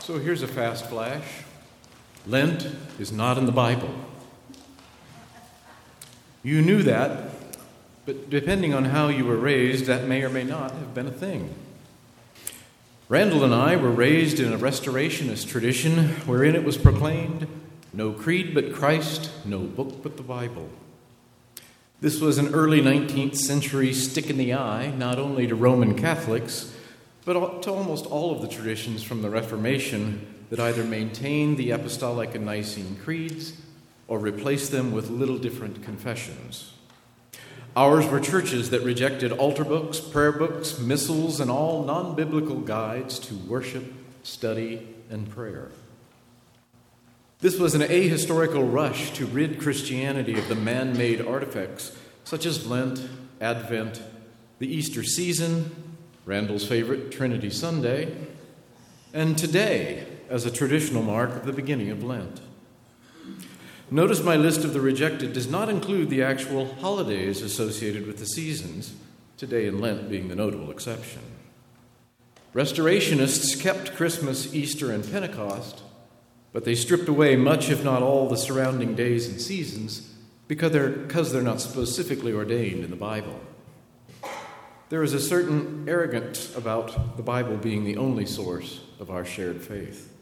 So here's a fast flash. Lent is not in the Bible. You knew that, but depending on how you were raised, that may or may not have been a thing. Randall and I were raised in a restorationist tradition wherein it was proclaimed, no creed but Christ, no book but the Bible. This was an early 19th century stick in the eye, not only to Roman Catholics, but to almost all of the traditions from the Reformation that either maintained the Apostolic and Nicene creeds or replaced them with little different confessions. Ours were churches that rejected altar books, prayer books, missals, and all non-biblical guides to worship, study, and prayer. This was an ahistorical rush to rid Christianity of the man-made artifacts such as Lent, Advent, the Easter season, Randall's favorite, Trinity Sunday, and today as a traditional mark of the beginning of Lent. Notice my list of the rejected does not include the actual holidays associated with the seasons, today in Lent being the notable exception. Restorationists kept Christmas, Easter, and Pentecost, but they stripped away much, if not all, the surrounding days and seasons because they're not specifically ordained in the Bible. There is a certain arrogance about the Bible being the only source of our shared faith.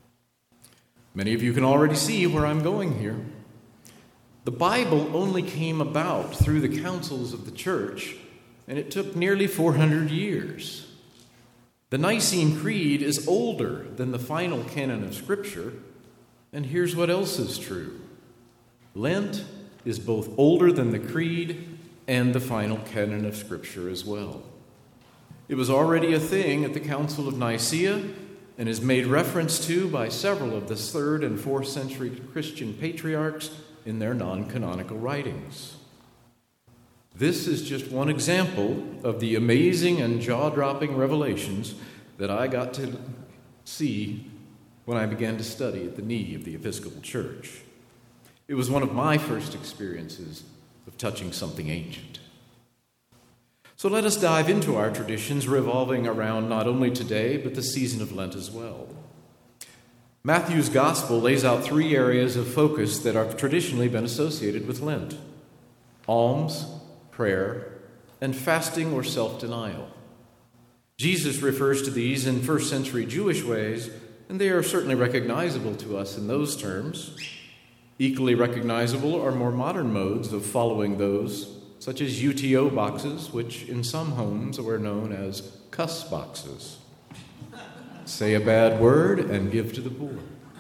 Many of you can already see where I'm going here. The Bible only came about through the councils of the church, and it took nearly 400 years. The Nicene Creed is older than the final canon of Scripture, and here's what else is true. Lent is both older than the Creed and the final canon of Scripture as well. It was already a thing at the Council of Nicaea and is made reference to by several of the 3rd and 4th century Christian patriarchs in their non-canonical writings. This is just one example of the amazing and jaw-dropping revelations that I got to see when I began to study at the knee of the Episcopal Church. It was one of my first experiences of touching something ancient. So let us dive into our traditions revolving around not only today, but the season of Lent as well. Matthew's Gospel lays out 3 areas of focus that have traditionally been associated with Lent: alms, prayer, and fasting or self-denial. Jesus refers to these in first century Jewish ways, and they are certainly recognizable to us in those terms. Equally recognizable are more modern modes of following those, such as UTO boxes, which in some homes were known as cuss boxes. Say a bad word and give to the poor.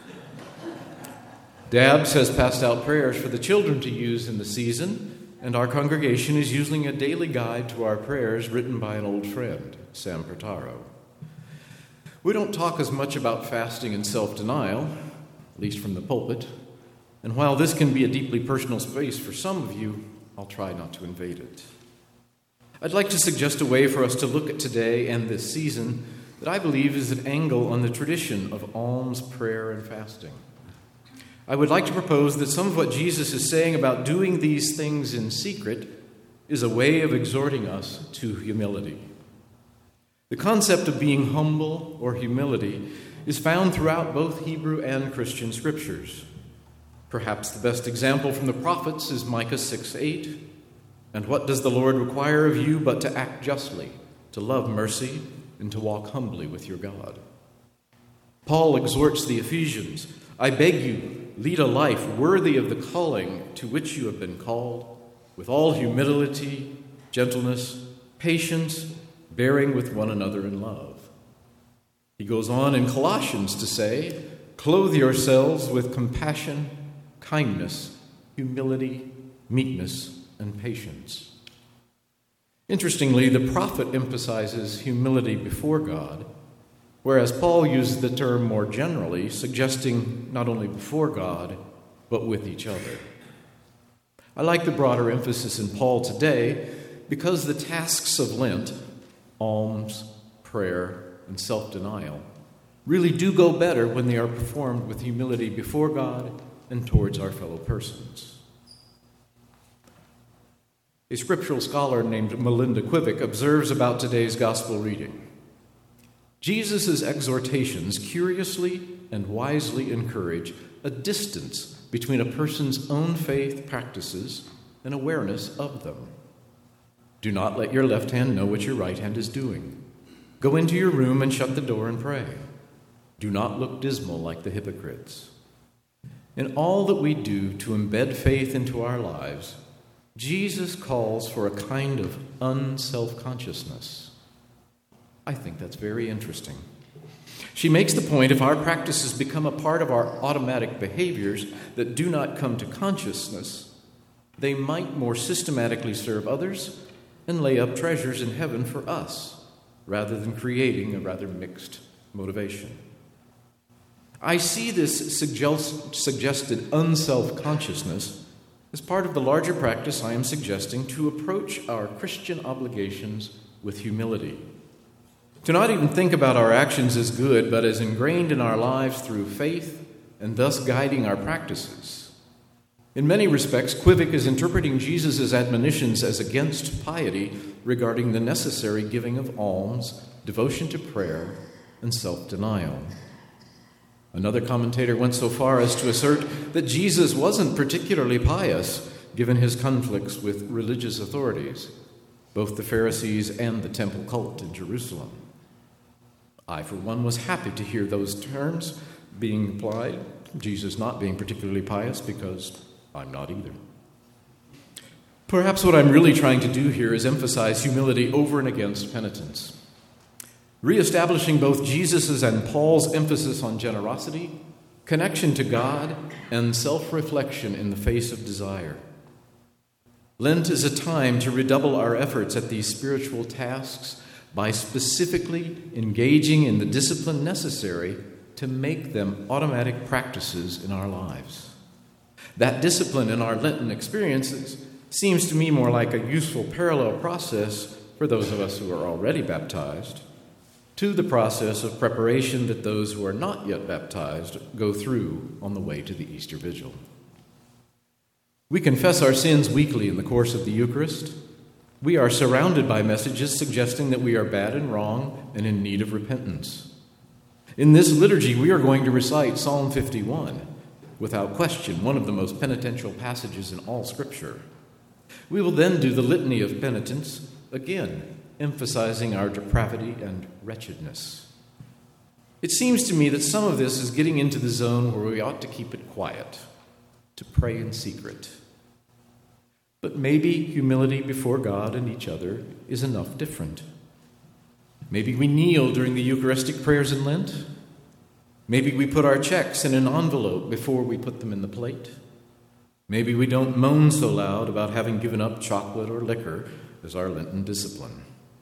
Dabs has passed out prayers for the children to use in the season, and our congregation is using a daily guide to our prayers written by an old friend, Sam Pertaro. We don't talk as much about fasting and self-denial, at least from the pulpit, and while this can be a deeply personal space for some of you, I'll try not to invade it. I'd like to suggest a way for us to look at today and this season that I believe is an angle on the tradition of alms, prayer, and fasting. I would like to propose that some of what Jesus is saying about doing these things in secret is a way of exhorting us to humility. The concept of being humble or humility is found throughout both Hebrew and Christian scriptures. Perhaps the best example from the prophets is Micah 6:8. And what does the Lord require of you but to act justly, to love mercy, and to walk humbly with your God? Paul exhorts the Ephesians, I beg you, lead a life worthy of the calling to which you have been called, with all humility, gentleness, patience, bearing with one another in love. He goes on in Colossians to say, clothe yourselves with compassion, kindness, humility, meekness, and patience. Interestingly, the prophet emphasizes humility before God, whereas Paul uses the term more generally, suggesting not only before God, but with each other. I like the broader emphasis in Paul today because the tasks of Lent, alms, prayer, and self-denial, really do go better when they are performed with humility before God and towards our fellow persons. A scriptural scholar named Melinda Quivik observes about today's gospel reading. Jesus' exhortations curiously and wisely encourage a distance between a person's own faith practices and awareness of them. Do not let your left hand know what your right hand is doing. Go into your room and shut the door and pray. Do not look dismal like the hypocrites. In all that we do to embed faith into our lives, Jesus calls for a kind of unself-consciousness. I think that's very interesting. She makes the point if our practices become a part of our automatic behaviors that do not come to consciousness, they might more systematically serve others and lay up treasures in heaven for us, rather than creating a rather mixed motivation. I see this suggested unself-consciousness as part of the larger practice I am suggesting to approach our Christian obligations with humility. To not even think about our actions as good, but as ingrained in our lives through faith and thus guiding our practices. In many respects, Quivik is interpreting Jesus' admonitions as against piety regarding the necessary giving of alms, devotion to prayer, and self-denial. Another commentator went so far as to assert that Jesus wasn't particularly pious, given his conflicts with religious authorities, both the Pharisees and the temple cult in Jerusalem. I, for one, was happy to hear those terms being applied, Jesus not being particularly pious, because I'm not either. Perhaps what I'm really trying to do here is emphasize humility over and against penitence, reestablishing both Jesus' and Paul's emphasis on generosity, connection to God, and self-reflection in the face of desire. Lent is a time to redouble our efforts at these spiritual tasks by specifically engaging in the discipline necessary to make them automatic practices in our lives. That discipline in our Lenten experiences seems to me more like a useful parallel process for those of us who are already baptized to the process of preparation that those who are not yet baptized go through on the way to the Easter Vigil. We confess our sins weekly in the course of the Eucharist. We are surrounded by messages suggesting that we are bad and wrong and in need of repentance. In this liturgy, we are going to recite Psalm 51, without question, one of the most penitential passages in all Scripture. We will then do the Litany of Penitence, again, emphasizing our depravity and wretchedness. It seems to me that some of this is getting into the zone where we ought to keep it quiet, to pray in secret. But maybe humility before God and each other is enough different. Maybe we kneel during the Eucharistic prayers in Lent. Maybe we put our checks in an envelope before we put them in the plate. Maybe we don't moan so loud about having given up chocolate or liquor as our Lenten discipline.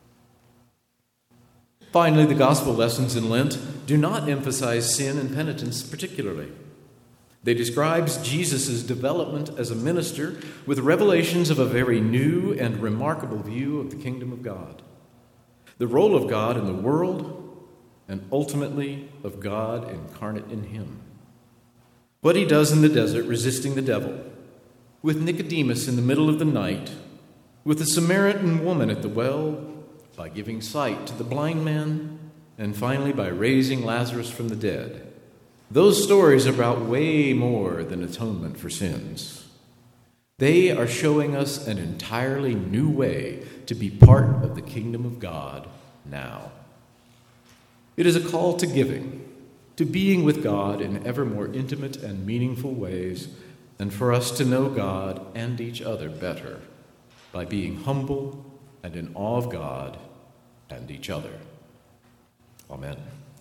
Finally, the gospel lessons in Lent do not emphasize sin and penitence particularly. They describe Jesus' development as a minister with revelations of a very new and remarkable view of the kingdom of God, the role of God in the world, and ultimately of God incarnate in him. What he does in the desert resisting the devil, with Nicodemus in the middle of the night, with the Samaritan woman at the well, by giving sight to the blind man, and finally by raising Lazarus from the dead. Those stories are about way more than atonement for sins. They are showing us an entirely new way to be part of the kingdom of God now. It is a call to giving, to being with God in ever more intimate and meaningful ways, and for us to know God and each other better by being humble and in awe of God and each other. Amen.